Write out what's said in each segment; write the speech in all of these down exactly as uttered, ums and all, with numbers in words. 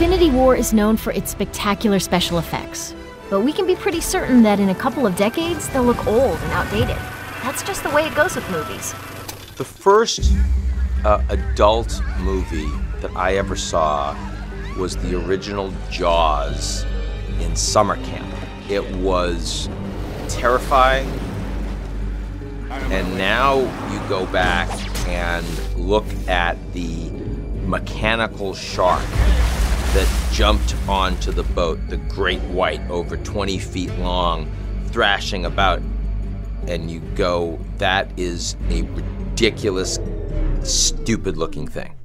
Infinity War is known for its spectacular special effects, but we can be pretty certain that in a couple of decades, they'll look old and outdated. That's just the way it goes with movies. The first uh, adult movie that I ever saw was the original Jaws in summer camp. It was terrifying, and now you go back and look at the mechanical shark that jumped onto the boat, the great white, over twenty feet long, thrashing about, and you go, that is a ridiculous, stupid-looking thing.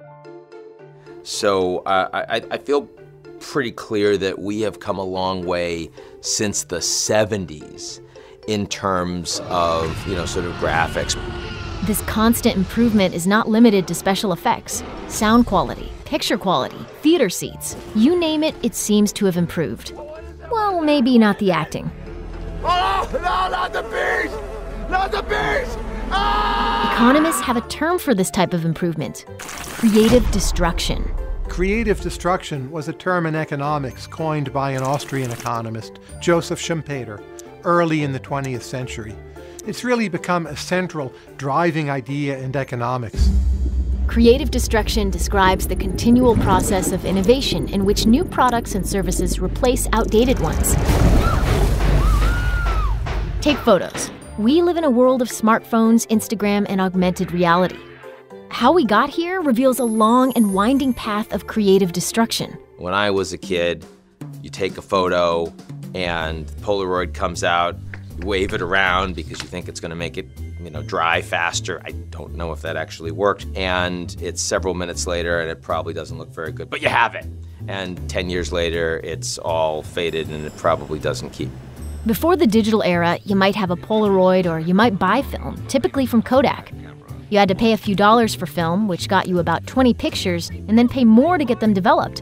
So uh, I, I feel pretty clear that we have come a long way since the seventies in terms of, you know, sort of graphics. This constant improvement is not limited to special effects. Sound quality, picture quality, theater seats, you name it, it seems to have improved. Well, maybe not the acting. Oh, no, not the bees! Not the bees! Ah! Economists have a term for this type of improvement: creative destruction. Creative destruction was a term in economics coined by an Austrian economist, Joseph Schumpeter, early in the twentieth century. It's really become a central driving idea in economics. Creative destruction describes the continual process of innovation in which new products and services replace outdated ones. Take photos. We live in a world of smartphones, Instagram, and augmented reality. How we got here reveals a long and winding path of creative destruction. When I was a kid, you take a photo and Polaroid comes out, you wave it around because you think it's going to make it, you know, dry faster. I don't know if that actually worked. And it's several minutes later and it probably doesn't look very good, but you have it. And ten years later, it's all faded and it probably doesn't keep. Before the digital era, you might have a Polaroid or you might buy film, typically from Kodak. You had to pay a few dollars for film, which got you about twenty pictures, and then pay more to get them developed.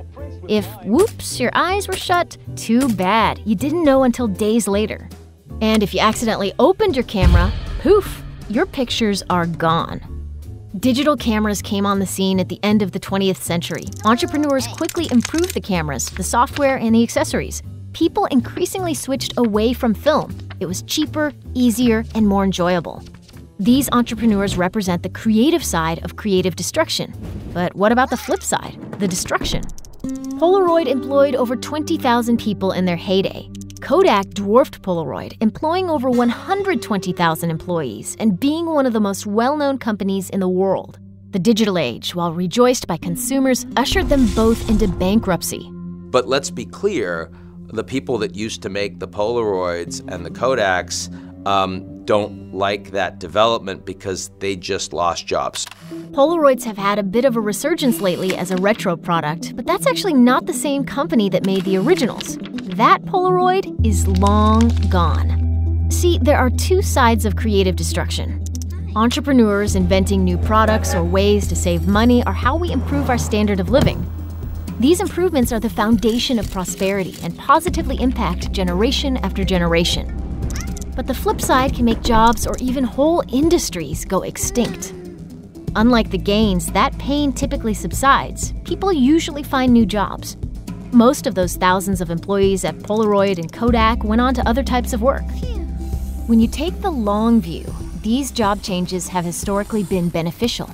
If, whoops, your eyes were shut, too bad. You didn't know until days later. And if you accidentally opened your camera, poof, your pictures are gone. Digital cameras came on the scene at the end of the twentieth century. Entrepreneurs quickly improved the cameras, the software, and the accessories. People increasingly switched away from film. It was cheaper, easier, and more enjoyable. These entrepreneurs represent the creative side of creative destruction. But what about the flip side, the destruction? Polaroid employed over twenty thousand people in their heyday. Kodak dwarfed Polaroid, employing over one hundred twenty thousand employees and being one of the most well-known companies in the world. The digital age, while rejoiced by consumers, ushered them both into bankruptcy. But let's be clear, the people that used to make the Polaroids and the Kodaks um, don't like that development because they just lost jobs. Polaroids have had a bit of a resurgence lately as a retro product, but that's actually not the same company that made the originals. That Polaroid is long gone. See, there are two sides of creative destruction. Entrepreneurs inventing new products or ways to save money are how we improve our standard of living. These improvements are the foundation of prosperity and positively impact generation after generation. But the flip side can make jobs or even whole industries go extinct. Unlike the gains, that pain typically subsides. People usually find new jobs. Most of those thousands of employees at Polaroid and Kodak went on to other types of work. When you take the long view, these job changes have historically been beneficial.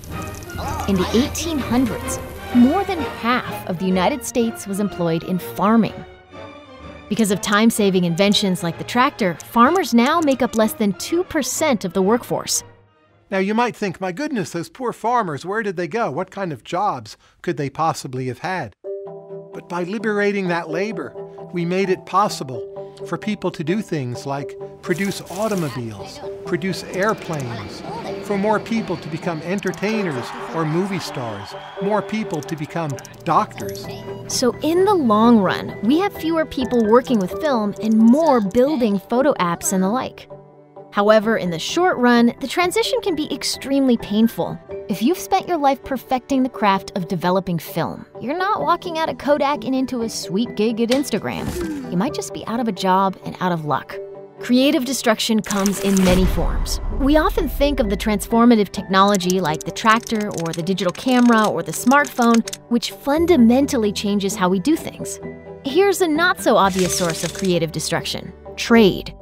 In the eighteen hundreds, more than half of the United States was employed in farming. Because of time-saving inventions like the tractor, farmers now make up less than two percent of the workforce. Now you might think, my goodness, those poor farmers, where did they go? What kind of jobs could they possibly have had? But by liberating that labor, we made it possible for people to do things like produce automobiles, produce airplanes, for more people to become entertainers or movie stars, more people to become doctors. So in the long run, we have fewer people working with film and more building photo apps and the like. However, in the short run, the transition can be extremely painful. If you've spent your life perfecting the craft of developing film, you're not walking out of Kodak and into a sweet gig at Instagram. You might just be out of a job and out of luck. Creative destruction comes in many forms. We often think of the transformative technology like the tractor or the digital camera or the smartphone, which fundamentally changes how we do things. Here's a not-so-obvious source of creative destruction: trade.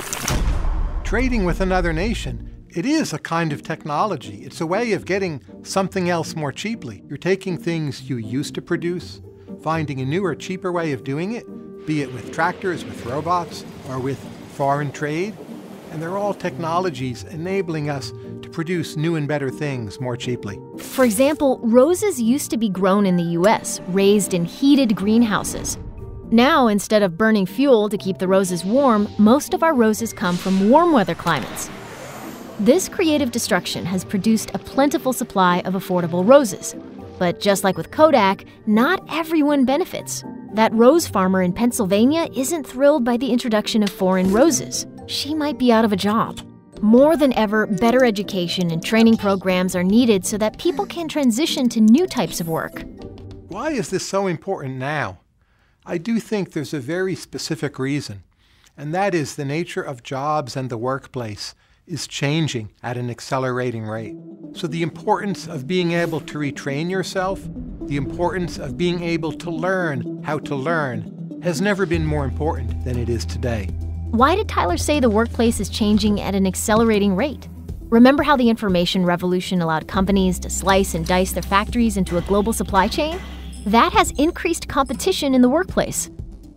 Trading with another nation, it is a kind of technology. It's a way of getting something else more cheaply. You're taking things you used to produce, finding a newer, cheaper way of doing it, be it with tractors, with robots, or with foreign trade. And they're all technologies enabling us to produce new and better things more cheaply. For example, roses used to be grown in the U S, raised in heated greenhouses. Now, instead of burning fuel to keep the roses warm, most of our roses come from warm weather climates. This creative destruction has produced a plentiful supply of affordable roses. But just like with Kodak, not everyone benefits. That rose farmer in Pennsylvania isn't thrilled by the introduction of foreign roses. She might be out of a job. More than ever, better education and training programs are needed so that people can transition to new types of work. Why is this so important now? I do think there's a very specific reason, and that is the nature of jobs and the workplace is changing at an accelerating rate. So the importance of being able to retrain yourself, the importance of being able to learn how to learn, has never been more important than it is today. Why did Tyler say the workplace is changing at an accelerating rate? Remember how the information revolution allowed companies to slice and dice their factories into a global supply chain? That has increased competition in the workplace.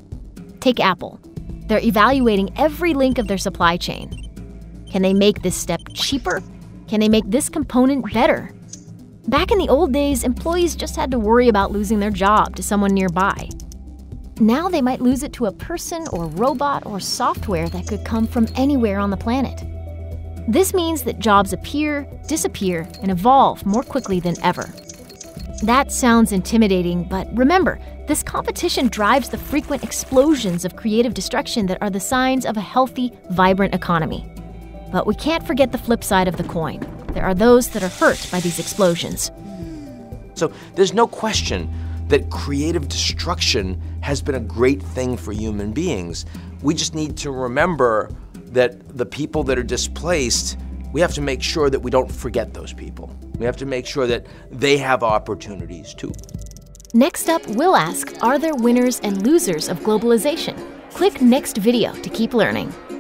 Take Apple. They're evaluating every link of their supply chain. Can they make this step cheaper? Can they make this component better? Back in the old days, employees just had to worry about losing their job to someone nearby. Now they might lose it to a person or robot or software that could come from anywhere on the planet. This means that jobs appear, disappear, and evolve more quickly than ever. That sounds intimidating, but remember, this competition drives the frequent explosions of creative destruction that are the signs of a healthy, vibrant economy. But we can't forget the flip side of the coin. There are those that are hurt by these explosions. So there's no question that creative destruction has been a great thing for human beings. We just need to remember that the people that are displaced, we have to make sure that we don't forget those people. We have to make sure that they have opportunities too. Next up, we'll ask, are there winners and losers of globalization? Click next video to keep learning.